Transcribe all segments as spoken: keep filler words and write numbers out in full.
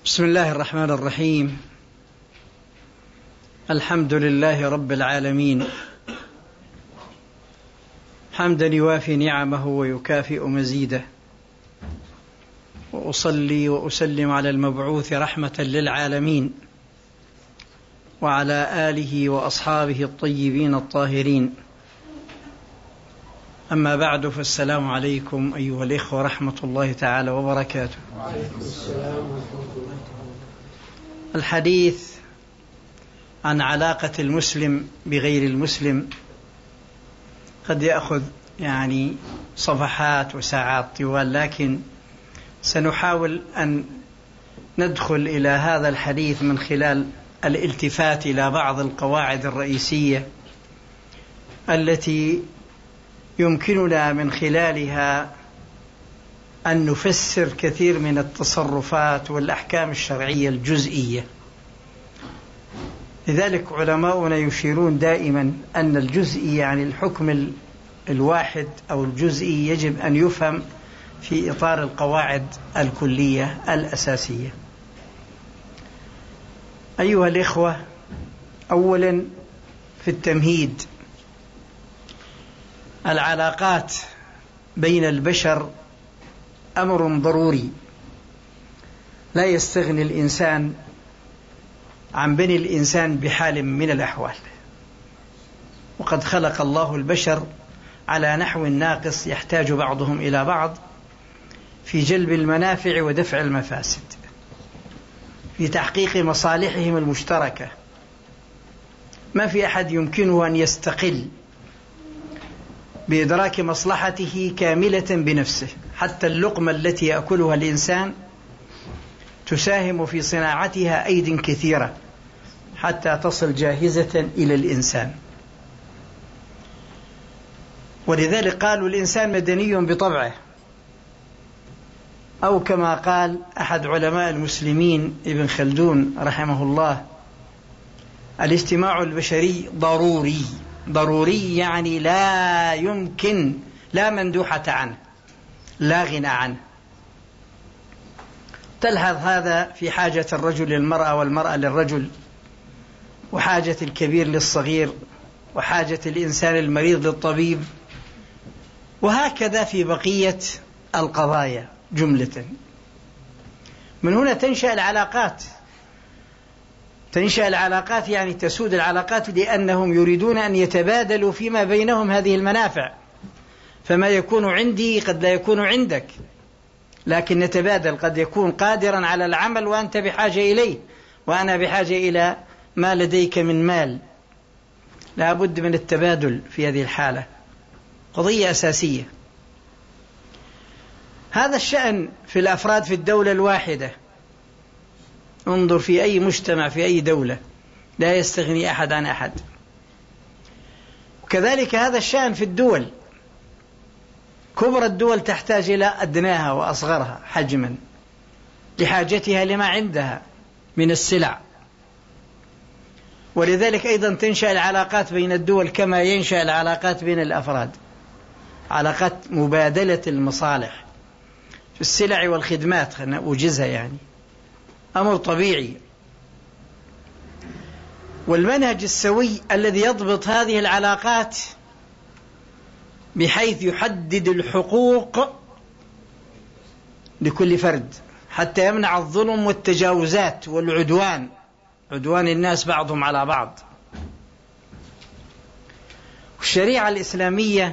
بسم الله الرحمن الرحيم. الحمد لله رب العالمين، حمدا يوافي نعمه ويكافئ مزيده، وأصلي وأسلم على المبعوث رحمة للعالمين وعلى آله وأصحابه الطيبين الطاهرين. أما بعد، فالسلام عليكم أيها الإخوة ورحمة الله تعالى وبركاته. وعليكم السلام ورحمة الله. الحديث عن علاقة المسلم بغير المسلم قد يأخذ يعني صفحات وساعات طوال، لكن سنحاول أن ندخل إلى هذا الحديث من خلال الالتفات إلى بعض القواعد الرئيسية التي يمكننا من خلالها أن نفسر كثير من التصرفات والأحكام الشرعية الجزئية. لذلك علماؤنا يشيرون دائما أن الجزئي يعني الحكم الواحد أو الجزئي يجب أن يفهم في إطار القواعد الكلية الأساسية. أيها الإخوة، أولا في التمهيد، العلاقات بين البشر أمر ضروري لا يستغني الإنسان عن بني الإنسان بحال من الأحوال، وقد خلق الله البشر على نحو ناقص يحتاج بعضهم إلى بعض في جلب المنافع ودفع المفاسد، في تحقيق مصالحهم المشتركة. ما في أحد يمكنه أن يستقل بإدراك مصلحته كاملة بنفسه، حتى اللقمة التي يأكلها الإنسان تساهم في صناعتها أيد كثيرة حتى تصل جاهزة إلى الإنسان. ولذلك قالوا الإنسان مدني بطبعه، أو كما قال أحد علماء المسلمين ابن خلدون رحمه الله: الاجتماع البشري ضروري. ضروري يعني لا يمكن، لا مندوحة عنه، لا غنى عنه. تلحظ هذا في حاجة الرجل للمرأة والمرأة للرجل، وحاجة الكبير للصغير، وحاجة الإنسان المريض للطبيب، وهكذا في بقية القضايا جملة. من هنا تنشأ العلاقات. تنشأ العلاقات يعني تسود العلاقات، لأنهم يريدون أن يتبادلوا فيما بينهم هذه المنافع. فما يكون عندي قد لا يكون عندك، لكن نتبادل. قد يكون قادرا على العمل وأنت بحاجة إليه، وأنا بحاجة إلى ما لديك من مال. لا بد من التبادل في هذه الحالة، قضية أساسية. هذا الشأن في الأفراد في الدولة الواحدة. انظر في أي مجتمع في أي دولة لا يستغني أحد عن أحد. وكذلك هذا الشأن في الدول. كبرى الدول تحتاج إلى أدناها وأصغرها حجما لحاجتها لما عندها من السلع. ولذلك أيضا تنشأ العلاقات بين الدول كما ينشأ العلاقات بين الأفراد، علاقات مبادلة المصالح في السلع والخدمات. خلنا أوجزها، يعني أمر طبيعي. والمنهج السوي الذي يضبط هذه العلاقات بحيث يحدد الحقوق لكل فرد حتى يمنع الظلم والتجاوزات والعدوان، عدوان الناس بعضهم على بعض. والشريعة الإسلامية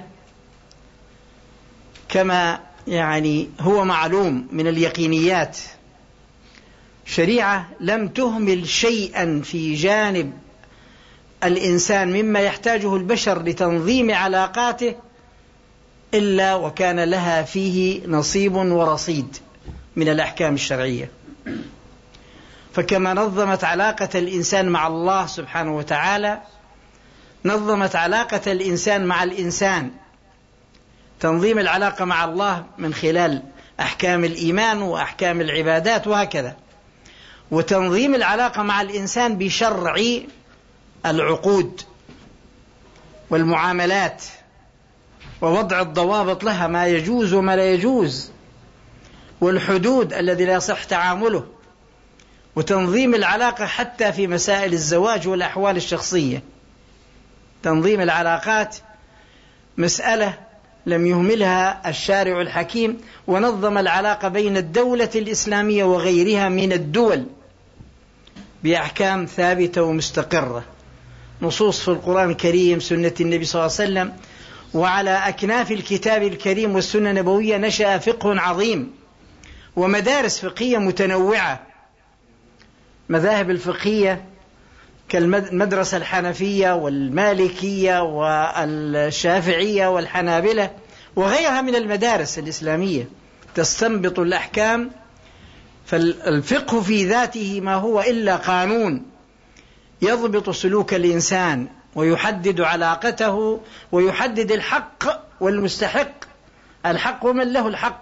كما يعني هو معلوم من اليقينيات، شريعة لم تهمل شيئا في جانب الإنسان مما يحتاجه البشر لتنظيم علاقاته إلا وكان لها فيه نصيب ورصيد من الأحكام الشرعية. فكما نظمت علاقة الإنسان مع الله سبحانه وتعالى، نظمت علاقة الإنسان مع الإنسان. تنظيم العلاقة مع الله من خلال أحكام الإيمان وأحكام العبادات وهكذا، وتنظيم العلاقة مع الإنسان بشرع العقود والمعاملات ووضع الضوابط لها، ما يجوز وما لا يجوز، والحدود الذي لا يصح تعامله. وتنظيم العلاقة حتى في مسائل الزواج والأحوال الشخصية. تنظيم العلاقات مسألة لم يهملها الشارع الحكيم، ونظم العلاقة بين الدولة الإسلامية وغيرها من الدول بأحكام ثابتة ومستقرة، نصوص في القرآن الكريم، سنة النبي صلى الله عليه وسلم، وعلى أكناف الكتاب الكريم والسنة النبوية نشأ فقه عظيم ومدارس فقهية متنوعة. مذاهب الفقهية كالمدرسة الحنفية والمالكية والشافعية والحنابلة وغيرها من المدارس الإسلامية تستنبط الأحكام. فالفقه في ذاته ما هو إلا قانون يضبط سلوك الإنسان ويحدد علاقته ويحدد الحق والمستحق، الحق ومن له الحق.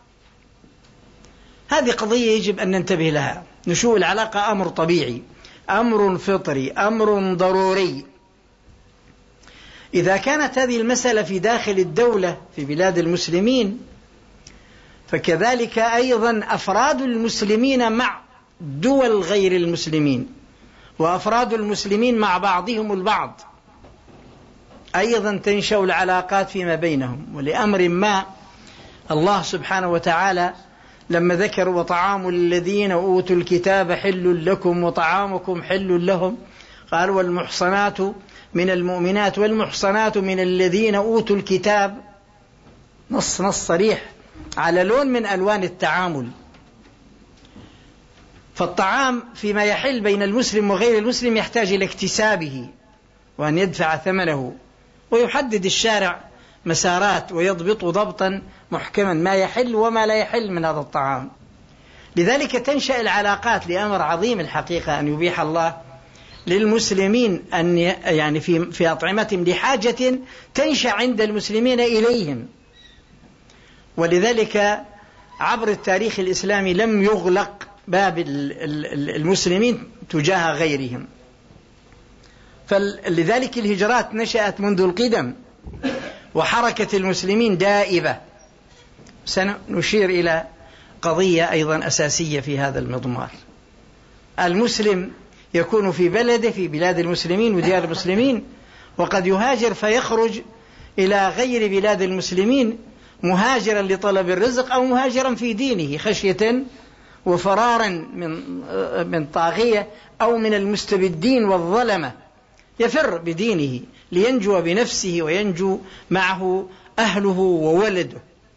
هذه قضية يجب أن ننتبه لها. نشوء العلاقة أمر طبيعي، أمر فطري، أمر ضروري. إذا كانت هذه المسألة في داخل الدولة في بلاد المسلمين، فكذلك أيضا أفراد المسلمين مع دول غير المسلمين، وأفراد المسلمين مع بعضهم البعض، أيضا تنشأ العلاقات فيما بينهم. ولأمر ما الله سبحانه وتعالى لما ذكر وطعام الذين أوتوا الكتاب حل لكم وطعامكم حل لهم، قال والمحصنات من المؤمنات والمحصنات من الذين أوتوا الكتاب، نص نص صريح على لون من ألوان التعامل. فالطعام فيما يحل بين المسلم وغير المسلم يحتاج إلى اكتسابه وأن يدفع ثمنه، ويحدد الشارع مسارات ويضبط ضبطا محكما ما يحل وما لا يحل من هذا الطعام. لذلك تنشأ العلاقات لأمر عظيم الحقيقة، أن يبيح الله للمسلمين أن يعني في في أطعمتهم لحاجة تنشأ عند المسلمين إليهم. ولذلك عبر التاريخ الإسلامي لم يغلق باب المسلمين تجاه غيرهم. فلذلك الهجرات نشأت منذ القدم، وحركة المسلمين دائبة. سنشير إلى قضية أيضا أساسية في هذا المضمار. المسلم يكون في بلده في بلاد المسلمين وديار المسلمين، وقد يهاجر فيخرج إلى غير بلاد المسلمين مهاجرا لطلب الرزق أو مهاجرا في دينه خشية وفرارا من من طاغية أو من المستبدين والظلمة، يفر بدينه لينجو بنفسه وينجو معه أهله وولده.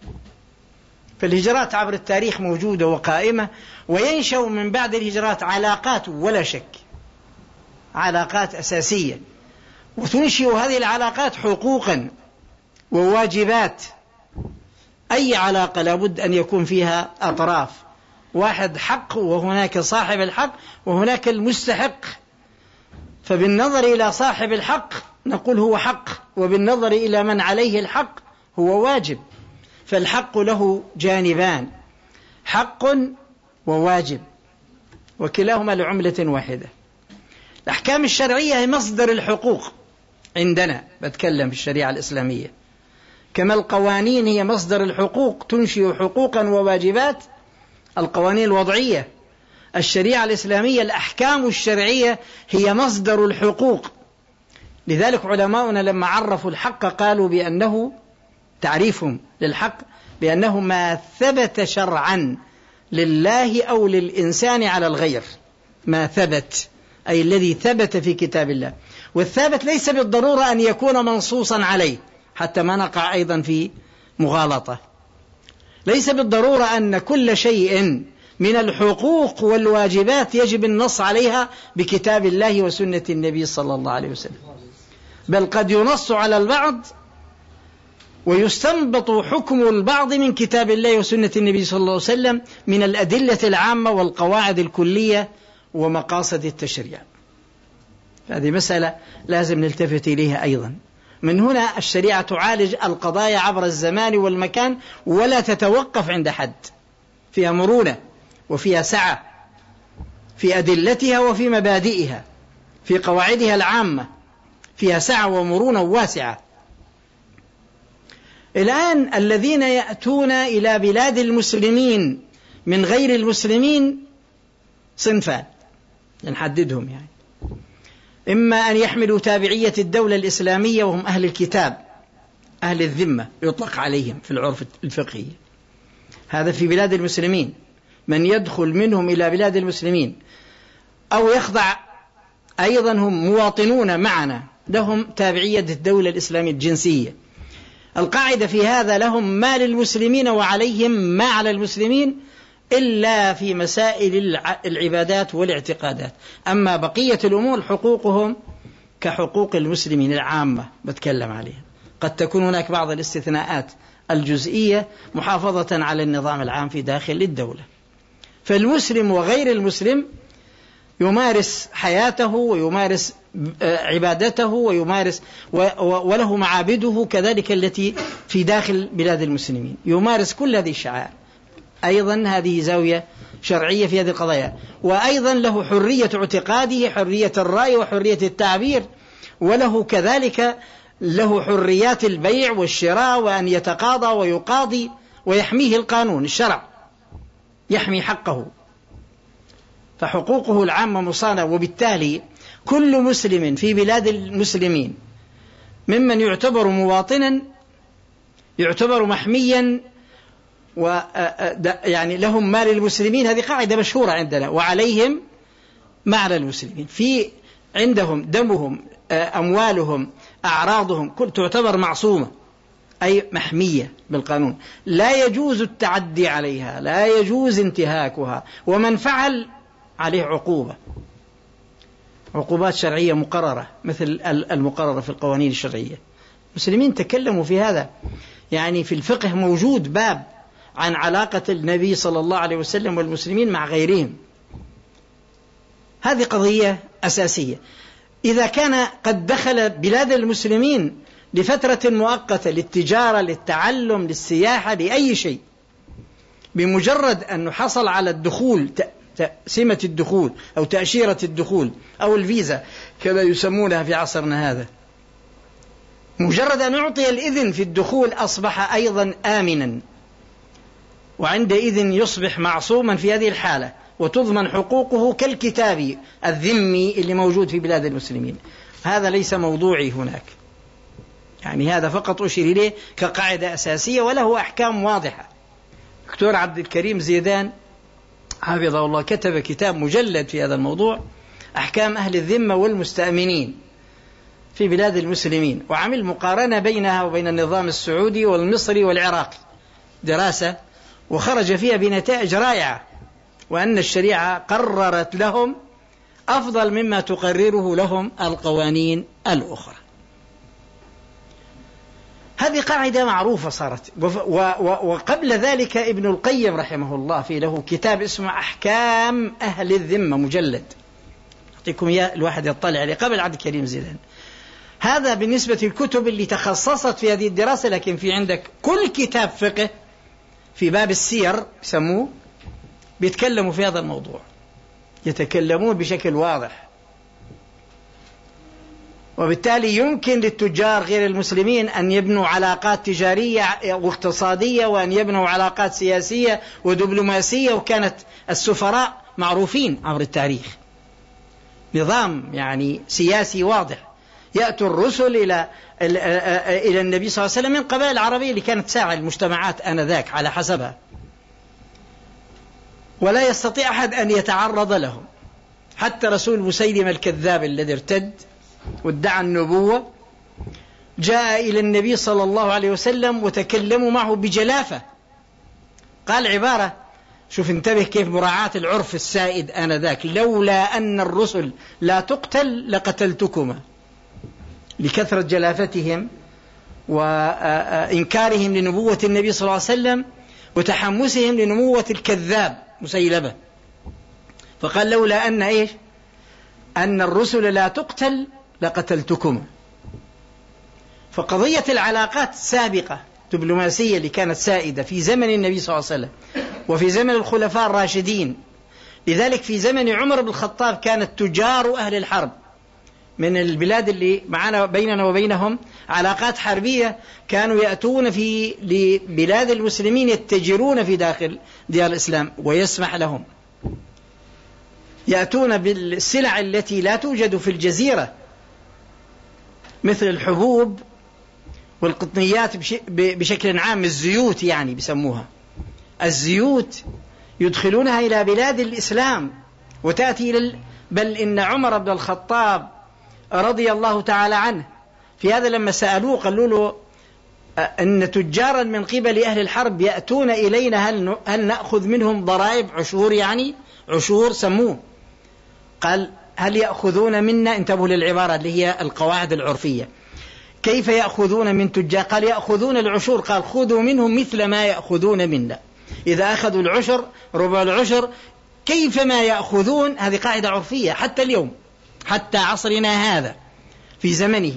فالهجرات عبر التاريخ موجودة وقائمة، وينشأ من بعد الهجرات علاقات ولا شك، علاقات أساسية، وتنشئ هذه العلاقات حقوقا وواجبات. أي علاقة لابد أن يكون فيها أطراف، واحد حق وهناك صاحب الحق وهناك المستحق. فبالنظر إلى صاحب الحق نقول هو حق، وبالنظر إلى من عليه الحق هو واجب. فالحق له جانبان، حق وواجب، وكلاهما لعملة واحدة. الأحكام الشرعية هي مصدر الحقوق عندنا، بتكلم في الشريعة الإسلامية، كما القوانين هي مصدر الحقوق تنشئ حقوقا وواجبات. القوانين الوضعية، الشريعة الإسلامية، الأحكام الشرعية هي مصدر الحقوق. لذلك علماؤنا لما عرفوا الحق قالوا بأنه تعريفهم للحق بأنه ما ثبت شرعا لله أو للإنسان على الغير. ما ثبت أي الذي ثبت في كتاب الله، والثابت ليس بالضرورة أن يكون منصوصا عليه حتى ما نقع أيضا في مغالطة. ليس بالضرورة أن كل شيء من الحقوق والواجبات يجب النص عليها بكتاب الله وسنة النبي صلى الله عليه وسلم، بل قد ينص على البعض ويستنبط حكم البعض من كتاب الله وسنة النبي صلى الله عليه وسلم من الأدلة العامة والقواعد الكلية ومقاصد التشريع. هذه مسألة لازم نلتفت إليها أيضا. من هنا الشريعة تعالج القضايا عبر الزمان والمكان ولا تتوقف عند حد، فيها مرونة وفيها سعة في أدلتها وفي مبادئها، في قواعدها العامة فيها سعة ومرونة واسعة. الآن الذين يأتون إلى بلاد المسلمين من غير المسلمين صنفان نحددهم يعني. إما أن يحملوا تابعية الدولة الإسلامية وهم أهل الكتاب أهل الذمة يطلق عليهم في العرف الفقهي، هذا في بلاد المسلمين، من يدخل منهم إلى بلاد المسلمين أو يخضع أيضا هم مواطنون معنا لهم تابعية الدولة الإسلامية الجنسية. القاعدة في هذا لهم ما للمسلمين وعليهم ما على المسلمين إلا في مسائل العبادات والاعتقادات، أما بقية الأمور حقوقهم كحقوق المسلمين العامة بتكلم عليها. قد تكون هناك بعض الاستثناءات الجزئية محافظة على النظام العام في داخل الدولة. فالمسلم وغير المسلم يمارس حياته ويمارس عبادته ويمارس وله معابده كذلك التي في داخل بلاد المسلمين، يمارس كل هذه الشعائر. أيضا هذه زاوية شرعية في هذه القضايا. وأيضا له حرية اعتقاده، حرية الرأي وحرية التعبير، وله كذلك له حريات البيع والشراء وأن يتقاضى ويقاضي، ويحميه القانون الشرع يحمي حقه، فحقوقه العامة مصانة. وبالتالي كل مسلم في بلاد المسلمين ممن يعتبر مواطنا يعتبر محميا، و يعني لهم ما للمسلمين، هذه قاعدة مشهورة عندنا، وعليهم ما على المسلمين، في عندهم دمهم أموالهم أعراضهم كل تعتبر معصومة أي محمية بالقانون، لا يجوز التعدي عليها، لا يجوز انتهاكها، ومن فعل عليه عقوبة، عقوبات شرعية مقررة مثل المقررة في القوانين الشرعية. المسلمين تكلموا في هذا، يعني في الفقه موجود باب عن علاقة النبي صلى الله عليه وسلم والمسلمين مع غيرهم، هذه قضية أساسية. إذا كان قد دخل بلاد المسلمين لفترة مؤقتة للتجارة للتعلم للسياحة لأي شيء، بمجرد أنه حصل على الدخول سمة الدخول أو تأشيرة الدخول أو الفيزا كما يسمونها في عصرنا هذا، مجرد أن أعطي الإذن في الدخول أصبح أيضا آمنا، وعندئذ يصبح معصوما في هذه الحالة، وتضمن حقوقه كالكتاب الذمي اللي موجود في بلاد المسلمين. هذا ليس موضوعي هناك، يعني هذا فقط أشير إليه كقاعدة أساسية، وله أحكام واضحة. دكتور عبد الكريم زيدان حفظه الله كتب كتاب مجلد في هذا الموضوع، أحكام أهل الذمة والمستأمنين في بلاد المسلمين، وعمل مقارنة بينها وبين النظام السعودي والمصري والعراقي، دراسة، وخرج فيها بنتائج رائعة، وأن الشريعة قررت لهم أفضل مما تقرره لهم القوانين الأخرى. هذه قاعدة معروفة صارت. وقبل ذلك ابن القيم رحمه الله في له كتاب اسمه أحكام أهل الذمة مجلد، أعطيكم إياه الواحد يطلع عليه قبل عبد الكريم زيدان. هذا بالنسبة للكتب اللي تخصصت في هذه الدراسة، لكن في عندك كل كتاب فقه في باب السير يسموه بيتكلموا في هذا الموضوع، يتكلمون بشكل واضح. وبالتالي يمكن للتجار غير المسلمين أن يبنوا علاقات تجارية واقتصادية، وأن يبنوا علاقات سياسية ودبلوماسية، وكانت السفراء معروفين عبر التاريخ، نظام يعني سياسي واضح. يأتوا الرسل إلى إلى النبي صلى الله عليه وسلم من قبائل العربية اللي كانت تساعد المجتمعات آنذاك على حسبها، ولا يستطيع أحد أن يتعرض لهم. حتى رسول مسيلمة الكذاب الذي ارتد وادعى النبوة جاء إلى النبي صلى الله عليه وسلم وتكلموا معه بجلافة، قال عبارة، شوف انتبه كيف مراعاة العرف السائد آنذاك: لولا أن الرسل لا تقتل لقتلتكما، لكثرة جلافتهم وإنكارهم لنبوة النبي صلى الله عليه وسلم وتحمسهم لنبوة الكذاب مسيلمة. فقال لولا أن إيش أن الرسل لا تقتل لقتلتكما. فقضية العلاقات السابقة دبلوماسية اللي كانت سائدة في زمن النبي صلى الله عليه وسلم وفي زمن الخلفاء الراشدين، لذلك في زمن عمر بن الخطاب كانت تجار أهل الحرب من البلاد اللي معنا بيننا وبينهم علاقات حربية، كانوا يأتون في لبلاد المسلمين يتجرون في داخل ديار الإسلام ويسمح لهم. يأتون بالسلع التي لا توجد في الجزيرة مثل الحبوب والقطنيات بشكل عام، الزيوت يعني بسموها الزيوت، يدخلونها إلى بلاد الإسلام وتأتي إلى، بل إن عمر بن الخطاب رضي الله تعالى عنه في هذا لما سألوه قالوا له أن تجارا من قبل أهل الحرب يأتون إلينا، هل, هل نأخذ منهم ضرائب عشور، يعني عشور سموه، قال هل يأخذون منا، انتبهوا للعبارة اللي هي القواعد العرفية، كيف يأخذون من تجار؟ قال يأخذون العشور، قال خذوا منهم مثل ما يأخذون منا، إذا أخذوا العشر ربع العشر كيف ما يأخذون، هذه قاعدة عرفية حتى اليوم، حتى عصرنا هذا في زمنه.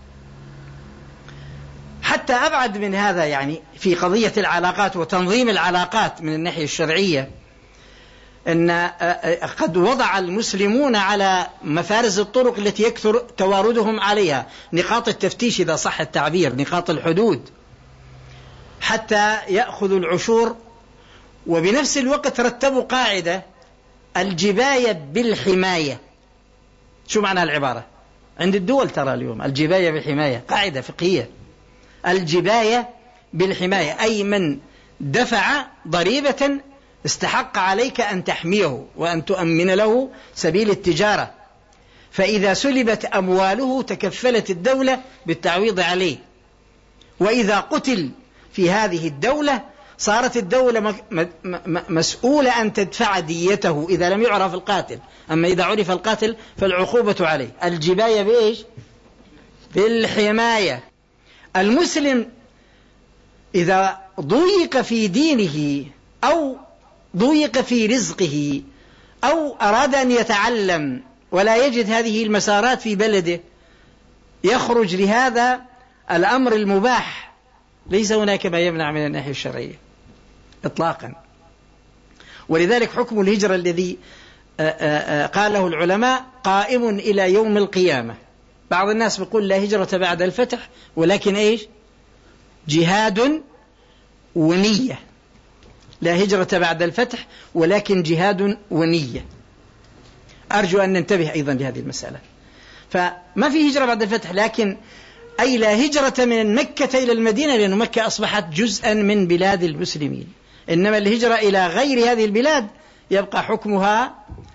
حتى أبعد من هذا، يعني في قضية العلاقات وتنظيم العلاقات من الناحية الشرعية، أن قد وضع المسلمون على مفارز الطرق التي يكثر تواردهم عليها نقاط التفتيش إذا صح التعبير، نقاط الحدود، حتى يأخذوا العشور. وبنفس الوقت رتبوا قاعدة الجباية بالحماية. شو معنى العبارة عند الدول؟ ترى اليوم الجباية بالحماية قاعدة فقهية، الجباية بالحماية أي من دفع ضريبة استحق عليك أن تحميه وأن تؤمن له سبيل التجارة، فإذا سلبت أمواله تكفلت الدولة بالتعويض عليه، وإذا قتل في هذه الدولة صارت الدولة مسؤولة أن تدفع ديته إذا لم يعرف القاتل، أما إذا عرف القاتل فالعقوبة عليه. الجباية بإيش؟ بالحماية. المسلم إذا ضيق في دينه أو ضيق في رزقه أو أراد أن يتعلم ولا يجد هذه المسارات في بلده، يخرج لهذا الأمر المباح، ليس هناك ما يمنع من الناحية الشرعية إطلاقا. ولذلك حكم الهجرة الذي قاله العلماء قائم إلى يوم القيامة. بعض الناس بيقول لا هجرة بعد الفتح، ولكن إيش؟ جهاد ونية. لا هجرة بعد الفتح ولكن جهاد ونية. أرجو أن ننتبه أيضا لهذه المسألة. فما في هجرة بعد الفتح، لكن أي لا هجرة من مكة إلى المدينة، لأن مكة أصبحت جزءا من بلاد المسلمين، إنما الهجرة إلى غير هذه البلاد يبقى حكمها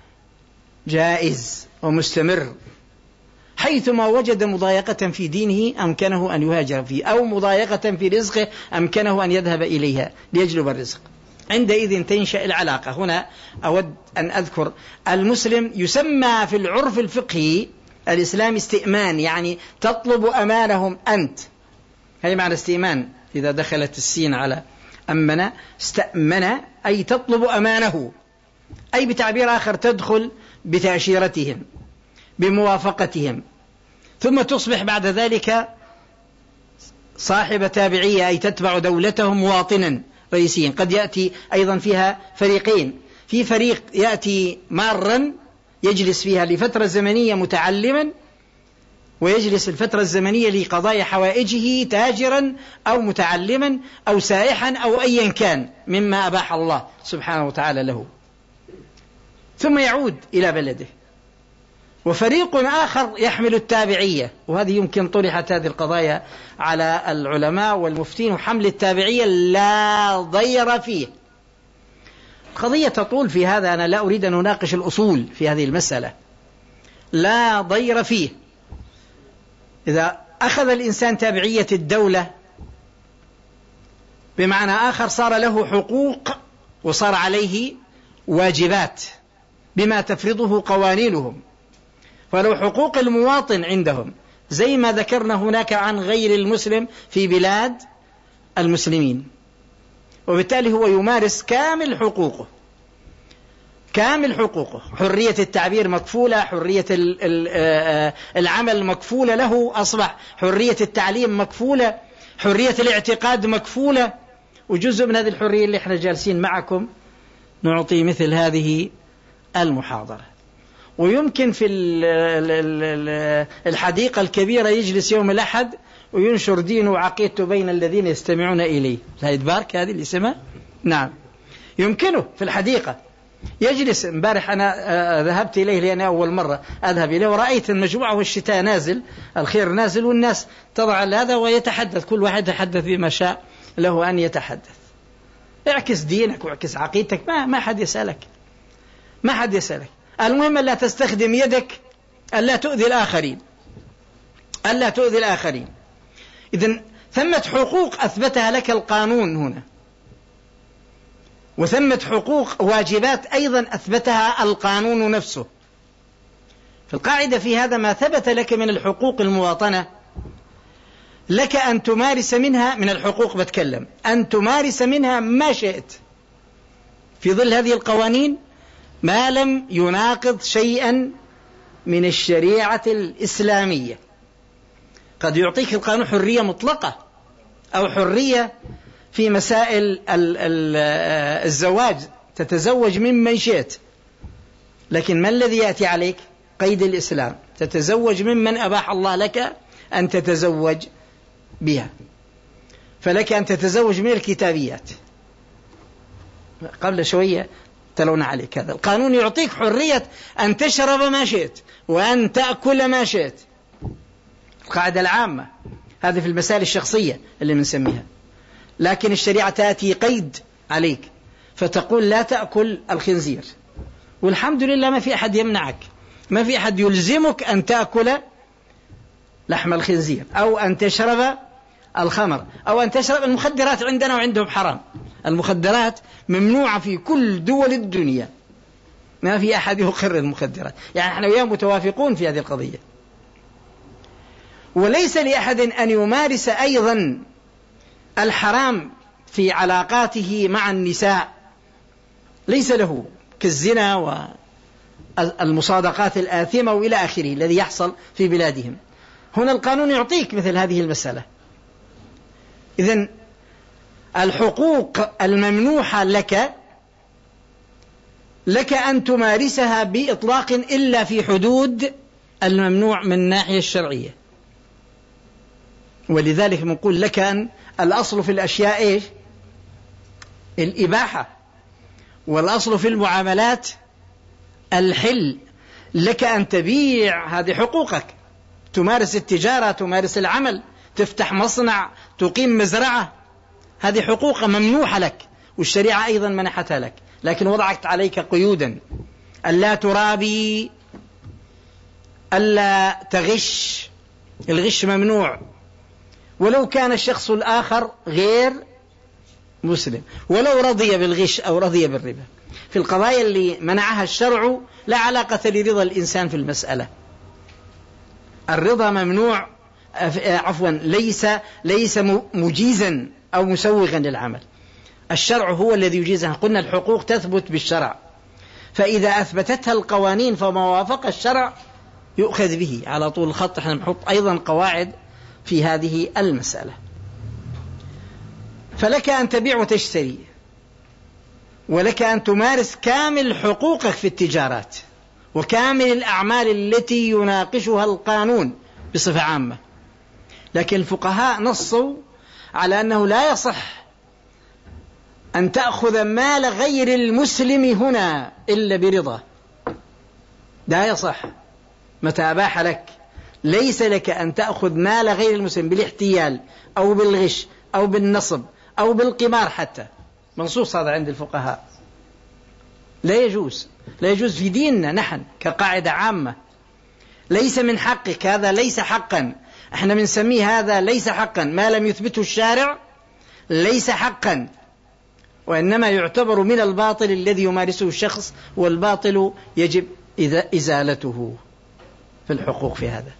جائز ومستمر، حيثما وجد مضايقة في دينه أمكنه أن يهاجر فيه، أو مضايقة في رزقه أمكنه أن يذهب إليها ليجلب الرزق، عندئذ تنشأ العلاقة. هنا أود أن أذكر المسلم يسمى في العرف الفقهي الإسلام استئمان، يعني تطلب أمانهم أنت، هي معنى استئمان. إذا دخلت السين على أمن استأمن أي تطلب أمانه، أي بتعبير آخر تدخل بتأشيرتهم بموافقتهم، ثم تصبح بعد ذلك صاحب تابعية أي تتبع دولتهم مواطنا رئيسيا. قد يأتي أيضا فيها فريقين، في فريق يأتي مارا يجلس فيها لفترة زمنية متعلما، ويجلس الفترة الزمنية لقضايا حوائجه تاجرا أو متعلما أو سائحا أو أيا كان مما أباح الله سبحانه وتعالى له، ثم يعود إلى بلده. وفريق آخر يحمل التابعية، وهذه يمكن طرحت هذه القضايا على العلماء والمفتين، وحمل التابعية لا ضير فيه. القضية تطول في هذا، أنا لا أريد أن أناقش الأصول في هذه المسألة، لا ضير فيه. إذا أخذ الإنسان تابعية الدولة بمعنى آخر صار له حقوق وصار عليه واجبات بما تفرضه قوانينهم، فلو حقوق المواطن عندهم زي ما ذكرنا هناك عن غير المسلم في بلاد المسلمين، وبالتالي هو يمارس كامل حقوقه، كامل حقوقه، حرية التعبير مكفولة، حرية العمل مكفولة له، أصبح حرية التعليم مكفولة، حرية الاعتقاد مكفولة. وجزء من هذه الحرية اللي احنا جالسين معكم نعطي مثل هذه المحاضرة. ويمكن في الحديقة الكبيرة يجلس يوم الأحد وينشر دينه وعقيدته بين الذين يستمعون إليه. لا يتبارك هذه اللي اسمها؟ نعم، يمكنه في الحديقة يجلس. امبارح أنا ذهبت إليه لأني أول مرة أذهب إليه، ورأيت المجموعة والشتاء نازل، الخير نازل، والناس تضع هذا ويتحدث، كل واحد يتحدث بما شاء له أن يتحدث. اعكس دينك واعكس عقيدتك، ما ما حد يسألك، ما حد يسألك. المهم ألا تستخدم يدك، ألا تؤذي الآخرين، ألا تؤذي الآخرين. إذن ثمة حقوق أثبتها لك القانون هنا، وثمة حقوق واجبات أيضا أثبتها القانون نفسه. فالقاعدة في هذا: ما ثبت لك من الحقوق المواطنة لك أن تمارس منها، من الحقوق بتكلم، أن تمارس منها ما شئت في ظل هذه القوانين، ما لم يناقض شيئا من الشريعة الإسلامية. قد يعطيك القانون حرية مطلقة أو حرية في مسائل الزواج، تتزوج ممن شئت، لكن ما الذي يأتي عليك؟ قيد الإسلام، تتزوج ممن أباح الله لك أن تتزوج بها. فلك أن تتزوج من الكتابيات. قبل شوية تلون عليك هذا القانون، يعطيك حرية أن تشرب ما شئت وأن تأكل ما شئت. القاعدة العامة هذه في المسائل الشخصية اللي بنسميها. لكن الشريعة تأتي قيد عليك، فتقول لا تأكل الخنزير، والحمد لله ما في أحد يمنعك، ما في أحد يلزمك أن تأكل لحم الخنزير أو أن تشرب الخمر أو أن تشرب المخدرات. عندنا وعندهم حرام، المخدرات ممنوعة في كل دول الدنيا، ما في أحد يقر المخدرات، يعني احنا وياه متوافقون في هذه القضية. وليس لأحد أن يمارس أيضا الحرام في علاقاته مع النساء، ليس له، كالزنا والمصادقات الآثمة وإلى آخره الذي يحصل في بلادهم. هنا القانون يعطيك مثل هذه المسألة. إذن الحقوق الممنوحة لك لك أن تمارسها بإطلاق إلا في حدود الممنوع من الناحية الشرعية. ولذلك نقول لك أن الأصل في الأشياء إيش؟ الإباحة، والأصل في المعاملات الحل. لك أن تبيع، هذه حقوقك، تمارس التجارة، تمارس العمل، تفتح مصنع، تقيم مزرعة، هذه حقوق ممنوحة لك، والشريعة أيضا منحتها لك، لكن وضعت عليك قيودا: ألا ترابي، ألا تغش، الغش ممنوع ولو كان الشخص الآخر غير مسلم، ولو رضي بالغش أو رضي بالربا. في القضايا اللي منعها الشرع لا علاقة لرضا الإنسان في المسألة. الرضا ممنوع، عفوا ليس ليس مجيزا أو مسوغا للعمل. الشرع هو الذي يجيزها. قلنا الحقوق تثبت بالشرع، فإذا أثبتتها القوانين فما وافق الشرع يؤخذ به على طول الخط. احنا نحط أيضا قواعد في هذه المسألة. فلك أن تبيع وتشتري، ولك أن تمارس كامل حقوقك في التجارات وكامل الأعمال التي يناقشها القانون بصفة عامة. لكن الفقهاء نصوا على أنه لا يصح أن تأخذ مال غير المسلم هنا إلا برضا، لا يصح. متى أباح لك، ليس لك أن تأخذ مال غير المسلم بالاحتيال أو بالغش أو بالنصب أو بالقمار حتى، منصوص هذا عند الفقهاء، لا يجوز، لا يجوز في ديننا نحن كقاعدة عامة. ليس من حقك، هذا ليس حقا، احنا بنسميه هذا ليس حقا، ما لم يثبته الشارع ليس حقا، وإنما يعتبر من الباطل الذي يمارسه الشخص، والباطل يجب إزالته في الحقوق. في هذا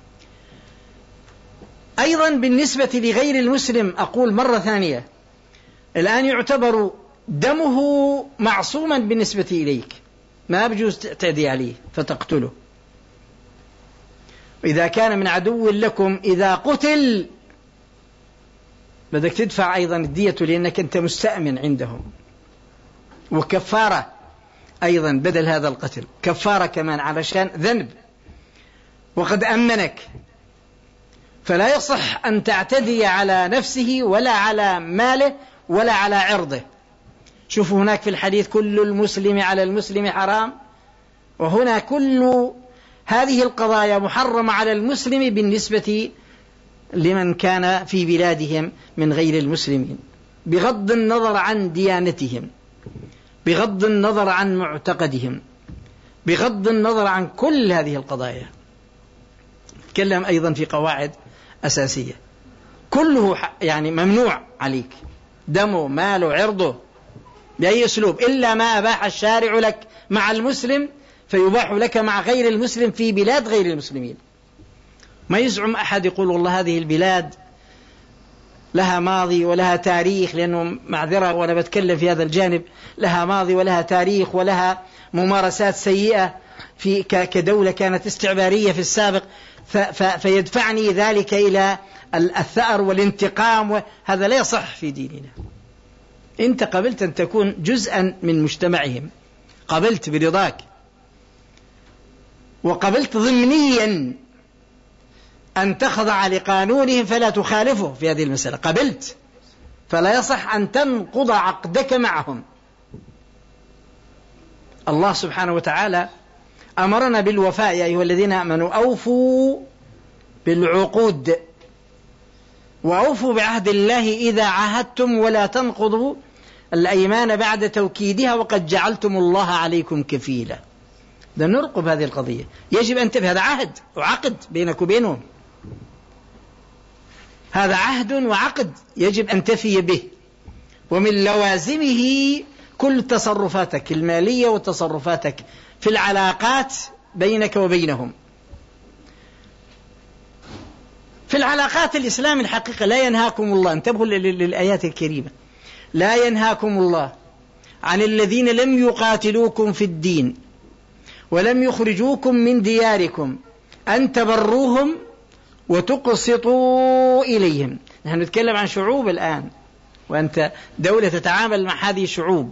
أيضا بالنسبة لغير المسلم، أقول مرة ثانية، الآن يعتبر دمه معصوما بالنسبة إليك، ما بجوز تعدي عليه فتقتله. إذا كان من عدو لكم إذا قتل بدك تدفع أيضا الدية، لأنك أنت مستأمن عندهم، وكفارة أيضا بدل هذا القتل، كفارة كمان علشان ذنب وقد أمنك. فلا يصح أن تعتدي على نفسه ولا على ماله ولا على عرضه. شوفوا هناك في الحديث كل المسلم على المسلم حرام، وهنا كل هذه القضايا محرمة على المسلم بالنسبة لمن كان في بلادهم من غير المسلمين، بغض النظر عن ديانتهم، بغض النظر عن معتقدهم، بغض النظر عن كل هذه القضايا. تكلم أيضا في قواعد أساسية، كله يعني ممنوع عليك دمه ماله عرضه بأي أسلوب، إلا ما أباح الشارع لك مع المسلم فيباح لك مع غير المسلم في بلاد غير المسلمين. ما يزعم أحد يقول والله هذه البلاد لها ماضي ولها تاريخ، لأنه معذرة وأنا بتكلم في هذا الجانب، لها ماضي ولها تاريخ ولها ممارسات سيئة في كدولة كانت استعمارية في السابق، فيدفعني ذلك إلى الثأر والانتقام، هذا لا يصح في ديننا. أنت قبلت أن تكون جزءا من مجتمعهم، قبلت برضاك، وقبلت ضمنيا أن تخضع لقانونهم فلا تخالفه في هذه المسألة، قبلت، فلا يصح أن تنقض عقدك معهم. الله سبحانه وتعالى أمرنا بالوفاء، يا أيها الذين آمنوا أوفوا بالعقود وأوفوا بعهد الله إذا عاهدتم ولا تنقضوا الأيمان بعد توكيدها وقد جعلتم الله عليكم كفيلا. ده نرقب هذه القضية، يجب أن تفهم هذا عهد وعقد بينك وبينهم، هذا عهد وعقد يجب أن تفي به، ومن لوازمه كل تصرفاتك المالية وتصرفاتك في العلاقات بينك وبينهم. في العلاقات الإسلام الحقيقة لا ينهاكم الله، انتبهوا للآيات الكريمة، لا ينهاكم الله عن الذين لم يقاتلوكم في الدين ولم يخرجوكم من دياركم أن تبروهم وتقسطوا إليهم. نحن نتكلم عن شعوب الآن، وأنت دولة تتعامل مع هذه الشعوب،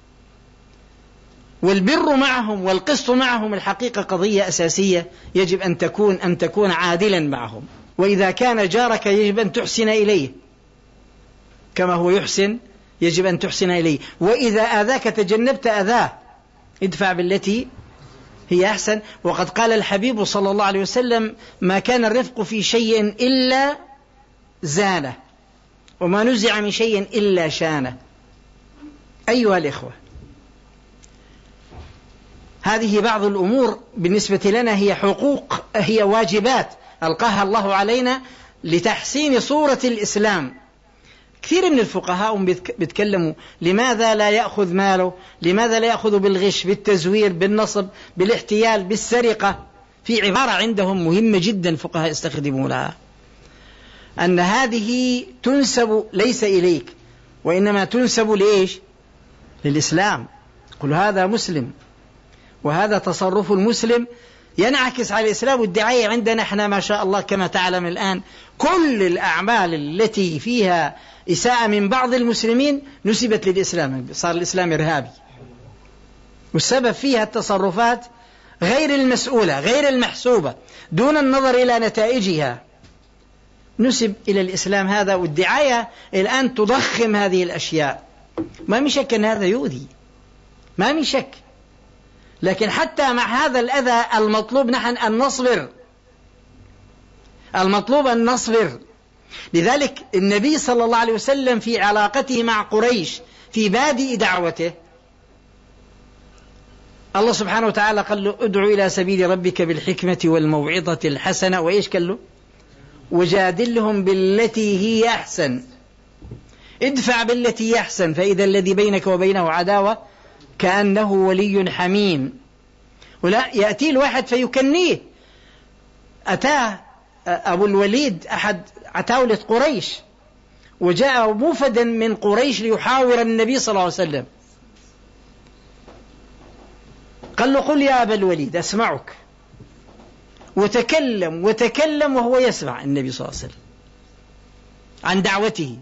والبر معهم والقسط معهم الحقيقة قضية أساسية، يجب أن تكون أن تكون عادلا معهم. وإذا كان جارك يجب أن تحسن إليه كما هو يحسن، يجب أن تحسن إليه، وإذا آذاك تجنبت أذاه، ادفع بالتي هي أحسن. وقد قال الحبيب صلى الله عليه وسلم ما كان الرفق في شيء إلا زانه، وما نزع من شيء إلا شانه. أيها الإخوة، هذه بعض الأمور بالنسبة لنا هي حقوق، هي واجبات ألقاها الله علينا لتحسين صورة الإسلام. كثير من الفقهاء بيتكلموا لماذا لا يأخذ ماله، لماذا لا يأخذ بالغش، بالتزوير، بالنصب، بالاحتيال، بالسرقة. في عبارة عندهم مهمة جدا الفقهاء يستخدمونها، أن هذه تنسب ليس إليك وإنما تنسب لإيش؟ للإسلام. قل هذا مسلم، وهذا تصرف المسلم ينعكس على الإسلام. والدعاية عندنا احنا ما شاء الله كما تعلم الآن كل الأعمال التي فيها إساءة من بعض المسلمين نسبت للإسلام، صار الإسلام إرهابي، والسبب فيها التصرفات غير المسؤولة غير المحسوبة دون النظر إلى نتائجها، نسب إلى الإسلام هذا. والدعاية الآن تضخم هذه الأشياء، ما من شك أن هذا يؤذي، ما من شك، لكن حتى مع هذا الأذى المطلوب نحن أن نصبر، المطلوب أن نصبر. لذلك النبي صلى الله عليه وسلم في علاقته مع قريش في بادئ دعوته الله سبحانه وتعالى قال له ادعو إلى سبيل ربك بالحكمة والموعظة الحسنة، وإيش قال له؟ وجادلهم بالتي هي أحسن، ادفع بالتي هي أحسن فإذا الذي بينك وبينه عداوة كأنه ولي حميم. ولا يأتي الواحد فيكنيه. أتاه أبو الوليد أحد عتاولة قريش وجاء موفدا من قريش ليحاور النبي صلى الله عليه وسلم، قال له قل يا أبا الوليد أسمعك، وتكلم وتكلم وهو يسمع النبي صلى الله عليه وسلم عن دعوته.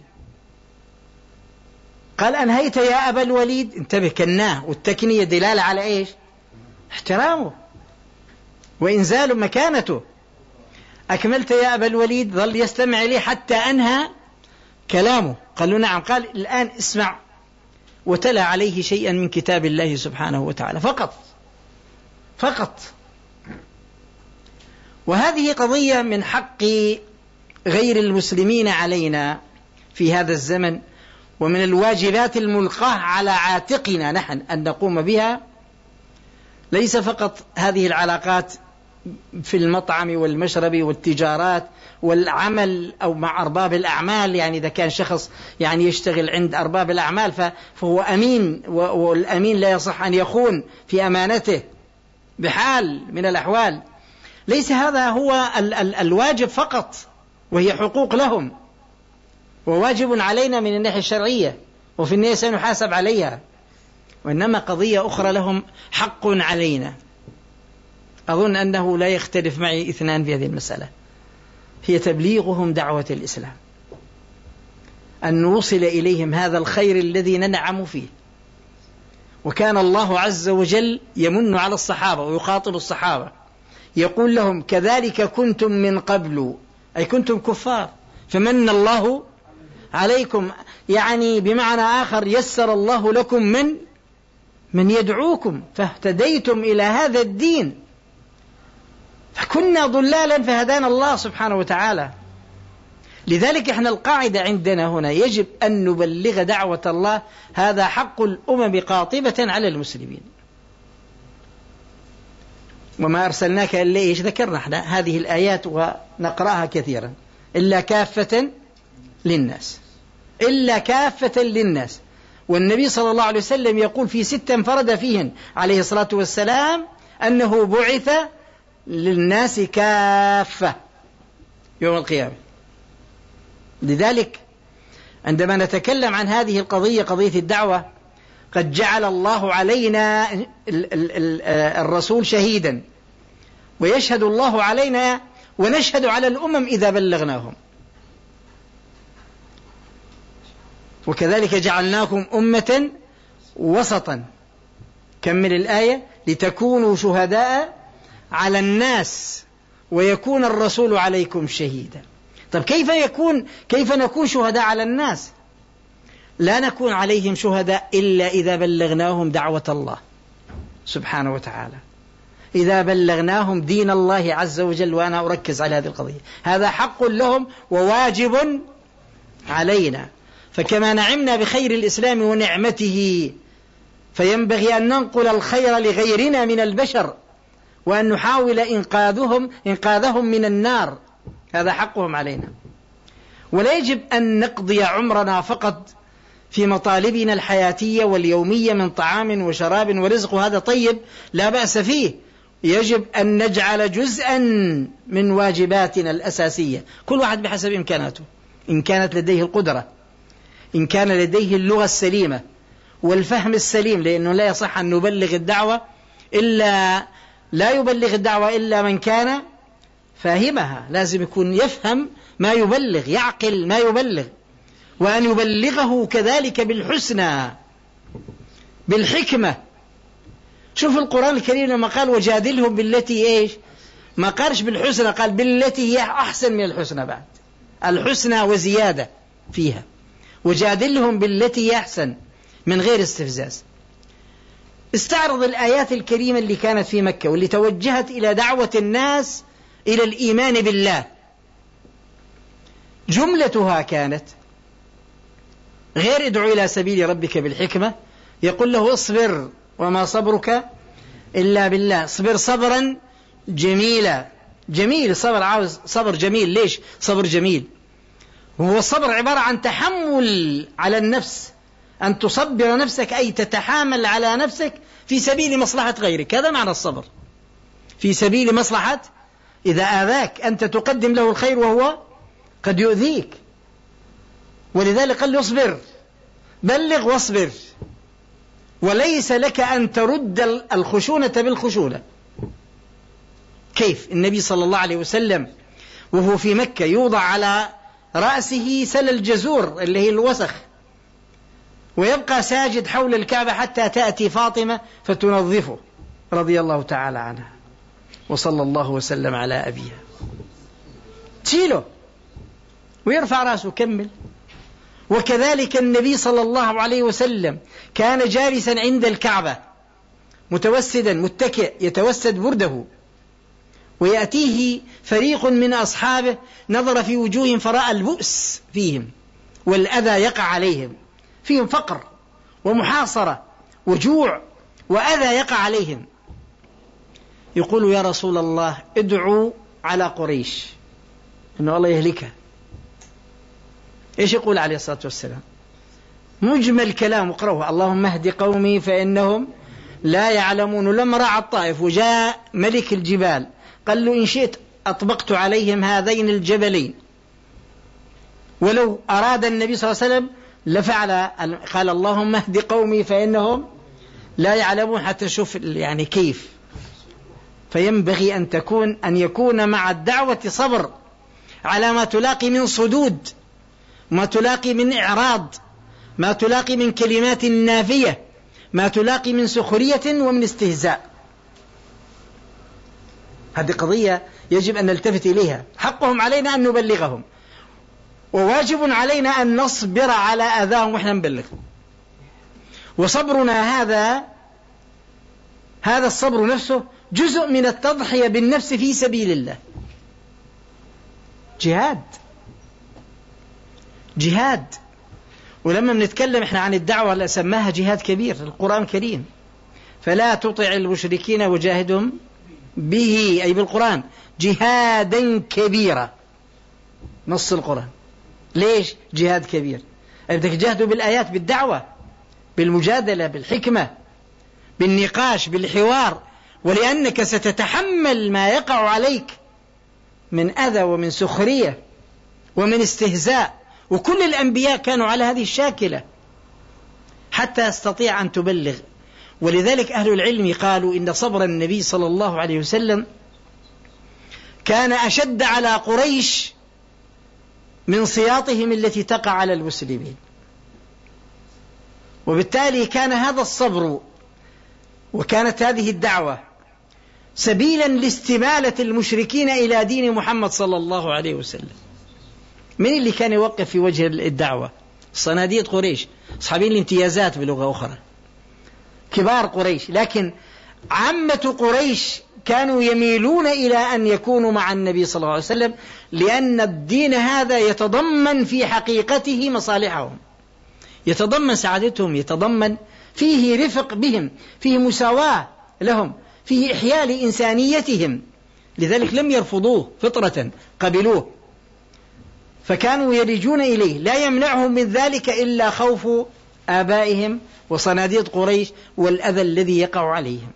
قال أنهيت يا أبا الوليد؟ انتبه، كناه، والتكنية دلالة على إيش؟ احترامه وإنزال مكانته. أكملت يا أبا الوليد؟ ظل يستمع لي حتى أنهى كلامه. قال له نعم. قال الآن اسمع وتلا عليه شيئا من كتاب الله سبحانه وتعالى فقط فقط. وهذه قضية من حق غير المسلمين علينا في هذا الزمن، ومن الواجبات الملقاة على عاتقنا نحن أن نقوم بها. ليس فقط هذه العلاقات في المطعم والمشرب والتجارات والعمل أو مع أرباب الأعمال، يعني إذا كان شخص يعني يشتغل عند أرباب الأعمال فهو أمين، والأمين لا يصح أن يخون في أمانته بحال من الأحوال. ليس هذا هو ال- ال- الواجب فقط، وهي حقوق لهم وواجب علينا من الناحية الشرعية، وفي النهاية سنحاسب عليها، وإنما قضية أخرى لهم حق علينا. أظن أنه لا يختلف معي اثنان في هذه المسألة، هي تبليغهم دعوة الإسلام، أن نوصل إليهم هذا الخير الذي ننعم فيه. وكان الله عز وجل يمن على الصحابة ويخاطب الصحابة يقول لهم كذلك كنتم من قبل، أي كنتم كفار فمن الله عليكم، يعني بمعنى آخر يسر الله لكم من من يدعوكم فاهتديتم إلى هذا الدين، فكنا ضلالا فهدانا الله سبحانه وتعالى. لذلك احنا القاعدة عندنا هنا يجب أن نبلغ دعوة الله، هذا حق الأمم قاطبة على المسلمين. وما أرسلناك إلا إيش، ذكرنا احنا هذه الآيات ونقرأها كثيرا، إلا كافة للناس، إلا كافة للناس. والنبي صلى الله عليه وسلم يقول في ستة انفرد فيهن عليه الصلاة والسلام أنه بعث للناس كافة يوم القيامة. لذلك عندما نتكلم عن هذه القضية، قضية الدعوة، قد جعل الله علينا الرسول شهيدا، ويشهد الله علينا ونشهد على الأمم إذا بلغناهم. وكذلك جعلناكم أمة وسطا، كمل الآية، لتكونوا شهداء على الناس ويكون الرسول عليكم شهيدا. طب كيف يكون كيف نكون شهداء على الناس؟ لا نكون عليهم شهداء إلا إذا بلغناهم دعوة الله سبحانه وتعالى، إذا بلغناهم دين الله عز وجل. وأنا أركز على هذه القضية، هذا حق لهم وواجب علينا. فكما نعمنا بخير الإسلام ونعمته، فينبغي أن ننقل الخير لغيرنا من البشر، وأن نحاول إنقاذهم إنقاذهم من النار، هذا حقهم علينا. ولا يجب أن نقضي عمرنا فقط في مطالبنا الحياتية واليومية من طعام وشراب ورزق، وهذا طيب لا بأس فيه. يجب أن نجعل جزءا من واجباتنا الأساسية، كل واحد بحسب إمكاناته، إن كانت لديه القدرة، إن كان لديه اللغة السليمة والفهم السليم، لأنه لا يصح أن نبلغ الدعوة إلا لا يبلغ الدعوة إلا من كان فاهمها، لازم يكون يفهم ما يبلغ، يعقل ما يبلغ، وأن يبلغه كذلك بالحسنى بالحكمة. شوف القرآن الكريم لما قال وجادلهم بالتي إيش، ما قالش بالحسنى، قال بالتي هي أحسن من الحسنى، بعد الحسنى وزيادة فيها، وجادلهم بالتي هي أحسن من غير استفزاز. استعرض الآيات الكريمة اللي كانت في مكة واللي توجهت إلى دعوة الناس إلى الإيمان بالله، جملتها كانت غير ادعو إلى سبيل ربك بالحكمة، يقول له اصبر وما صبرك إلا بالله، اصبر صبرا جميلا. جميل الصبر، عاوز صبر جميل. ليش صبر جميل؟ هو الصبر عبارة عن تحمل على النفس، أن تصبر نفسك أي تتحامل على نفسك في سبيل مصلحة غيرك، هذا معنى الصبر، في سبيل مصلحة. إذا آذاك أنت تقدم له الخير وهو قد يؤذيك، ولذلك قال له اصبر، بلغ واصبر، وليس لك أن ترد الخشونة بالخشونة. كيف؟ النبي صلى الله عليه وسلم وهو في مكة يوضع على رأسه سل الجزور اللي هي الوسخ، ويبقى ساجد حول الكعبة حتى تأتي فاطمة فتنظفه رضي الله تعالى عنها وصلى الله وسلم على أبيها، تشيله ويرفع رأسه كمل. وكذلك النبي صلى الله عليه وسلم كان جالسا عند الكعبة متوسدا متكئ يتوسد برده، ويأتيه فريق من أصحابه نظر في وجوههم فرأى البؤس فيهم والأذى يقع عليهم، فيهم فقر ومحاصرة وجوع وأذى يقع عليهم. يقول يا رسول الله ادعوا على قريش إنه الله يهلكها. إيش يقول عليه الصلاة والسلام؟ مجمل كلام اقرأه: اللهم اهد قومي فإنهم لا يعلمون. لما راح الطائف وجاء ملك الجبال قال له إن شئت أطبقت عليهم هذين الجبلين، ولو أراد النبي صلى الله عليه وسلم لفعل. قال اللهم اهد قومي فإنهم لا يعلمون، حتى شوف يعني كيف. فينبغي أن تكون أن يكون مع الدعوة صبر على ما تلاقي من صدود، ما تلاقي من إعراض، ما تلاقي من كلمات نافية، ما تلاقي من سخرية ومن استهزاء. هذه قضية يجب أن نلتفت إليها. حقهم علينا أن نبلغهم، وواجب علينا أن نصبر على أذاهم وإحنا نبلغ. وصبرنا هذا هذا الصبر نفسه جزء من التضحية بالنفس في سبيل الله. جهاد جهاد ولما بنتكلم احنا عن الدعوة لا سماها جهاد كبير القرآن الكريم: فلا تطع المشركين وجاهدهم به، أي بالقرآن، جهادا كبيرا. نص القرآن. ليش جهاد كبير؟ بدك تجاهدوا بالآيات، بالدعوة، بالمجادلة، بالحكمة، بالنقاش، بالحوار، ولأنك ستتحمل ما يقع عليك من أذى ومن سخرية ومن استهزاء. وكل الأنبياء كانوا على هذه الشاكلة حتى يستطيع أن تبلغ. ولذلك أهل العلم قالوا إن صبر النبي صلى الله عليه وسلم كان أشد على قريش من سياطهم التي تقع على المسلمين. وبالتالي كان هذا الصبر وكانت هذه الدعوة سبيلا لاستمالة المشركين إلى دين محمد صلى الله عليه وسلم. من اللي كان يوقف في وجه الدعوة؟ صناديد قريش، أصحابين الامتيازات بلغة أخرى، كبار قريش. لكن عامة قريش كانوا يميلون إلى أن يكونوا مع النبي صلى الله عليه وسلم، لأن الدين هذا يتضمن في حقيقته مصالحهم، يتضمن سعادتهم، يتضمن فيه رفق بهم، فيه مساواة لهم، فيه إحياء لإنسانيتهم. لذلك لم يرفضوه فطرة، قبلوه، فكانوا يلجون إليه. لا يمنعهم من ذلك إلا خوف آبائهم وصناديد قريش والأذى الذي يقع عليهم.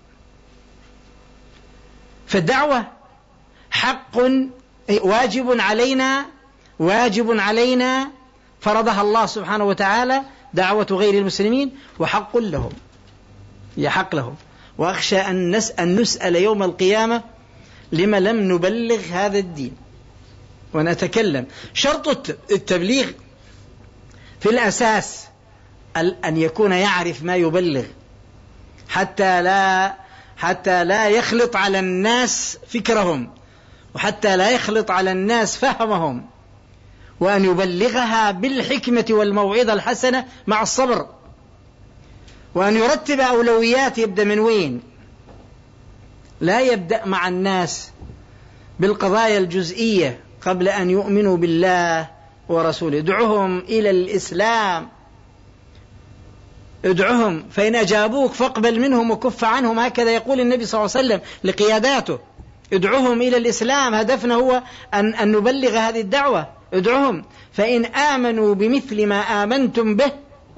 فالدعوة حق واجب علينا، واجب علينا فرضها الله سبحانه وتعالى، دعوة غير المسلمين، وحق لهم، يحق لهم. وأخشى أن نسأل يوم القيامة لما لم نبلغ هذا الدين. ونتكلم شرط التبليغ في الأساس أن يكون يعرف ما يبلغ، حتى لا حتى لا يخلط على الناس فكرهم، وحتى لا يخلط على الناس فهمهم، وأن يبلغها بالحكمة والموعظة الحسنة مع الصبر، وأن يرتب أولويات. يبدأ من وين؟ لا يبدأ مع الناس بالقضايا الجزئية قبل أن يؤمنوا بالله ورسوله. ادعهم إلى الإسلام، ادعهم فإن أجابوك فاقبل منهم وكف عنهم. هكذا يقول النبي صلى الله عليه وسلم لقياداته: ادعهم إلى الإسلام. هدفنا هو أن, أن نبلغ هذه الدعوة. ادعهم فإن آمنوا بمثل ما آمنتم به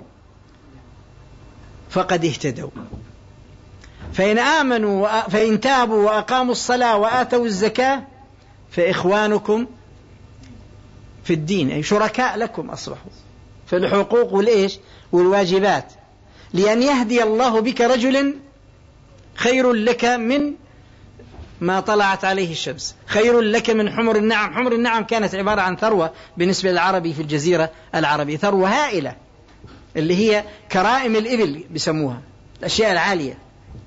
فقد اهتدوا، فإن آمنوا فإن تابوا وأقاموا الصلاة وآتوا الزكاة فإخوانكم في الدين، أي شركاء لكم أصبحوا في الحقوق والإيش والواجبات. لأن يهدي الله بك رجلا خير لك من ما طلعت عليه الشمس، خير لك من حمر النعم. حمر النعم كانت عبارة عن ثروة بالنسبة للعربي في الجزيرة العربية، ثروة هائلة اللي هي كرائم الإبل بسموها، الأشياء العالية.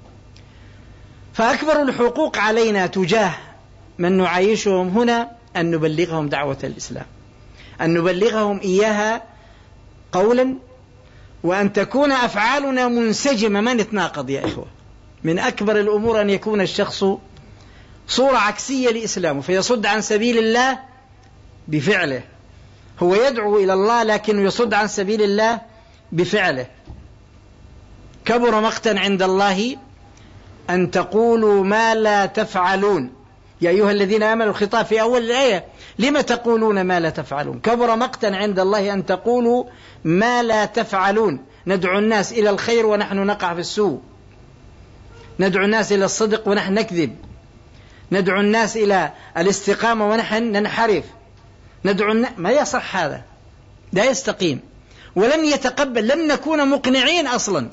فأكبر الحقوق علينا تجاه من نعيشهم هنا أن نبلغهم دعوة الإسلام، أن نبلغهم إياها قولا، وأن تكون أفعالنا منسجمة ما نتناقض يا إخوة. من أكبر الأمور أن يكون الشخص صورة عكسية لإسلامه فيصد عن سبيل الله بفعله. هو يدعو إلى الله لكنه يصد عن سبيل الله بفعله. كبر مقتا عند الله أن تقولوا ما لا تفعلون. يا أيها الذين آمنوا، الخطاب في أول الآية، لم تقولون ما لا تفعلون؟ كبر مقتا عند الله أن تقولوا ما لا تفعلون. ندعو الناس إلى الخير ونحن نقع في السوء، ندعو الناس إلى الصدق ونحن نكذب، ندعو الناس إلى الاستقامة ونحن ننحرف، ندعو الناس، ما يصح هذا، لا يستقيم ولن يتقبل، لم نكون مقنعين أصلا.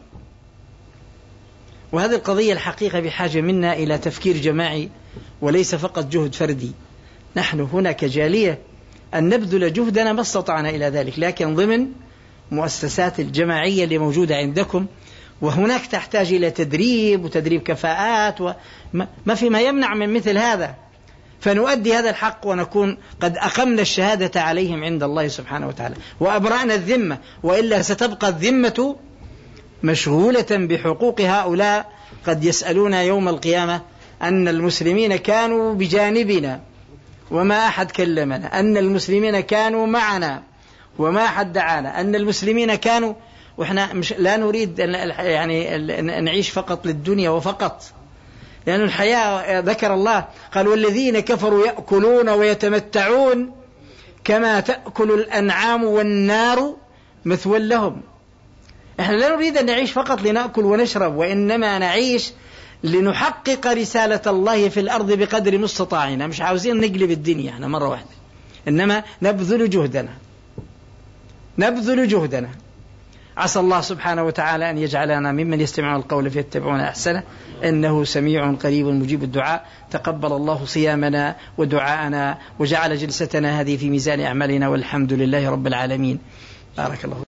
وهذه القضية الحقيقة بحاجة منا إلى تفكير جماعي وليس فقط جهد فردي. نحن هنا كجالية أن نبذل جهدنا ما استطعنا إلى ذلك، لكن ضمن مؤسسات الجماعية اللي موجودة عندكم، وهناك تحتاج إلى تدريب وتدريب كفاءات، وما في ما يمنع من مثل هذا، فنؤدي هذا الحق ونكون قد أقمنا الشهادة عليهم عند الله سبحانه وتعالى وأبرأنا الذمة، وإلا ستبقى الذمة مشغولة بحقوق هؤلاء. قد يسألون يوم القيامة أن المسلمين كانوا بجانبنا وما أحد كلمنا، أن المسلمين كانوا معنا وما أحد دعانا، أن المسلمين كانوا، وإحنا مش لا نريد يعني نعيش فقط للدنيا وفقط، لأن الحياة ذكر الله قال والذين كفروا يأكلون ويتمتعون كما تأكل الأنعام والنار مثوى لهم. إحنا لا نريد أن نعيش فقط لنأكل ونشرب، وإنما نعيش لنحقق رسالة الله في الأرض بقدر مستطاعنا. مش عاوزين نقلب الدنيا احنا مرة واحدة، إنما نبذل جهدنا نبذل جهدنا عسى الله سبحانه وتعالى أن يجعلنا ممن يستمعون القول فيتبعون أحسنه، إنه سميع قريب مجيب الدعاء. تقبل الله صيامنا ودعاءنا وجعل جلستنا هذه في ميزان أعمالنا، والحمد لله رب العالمين. بارك الله.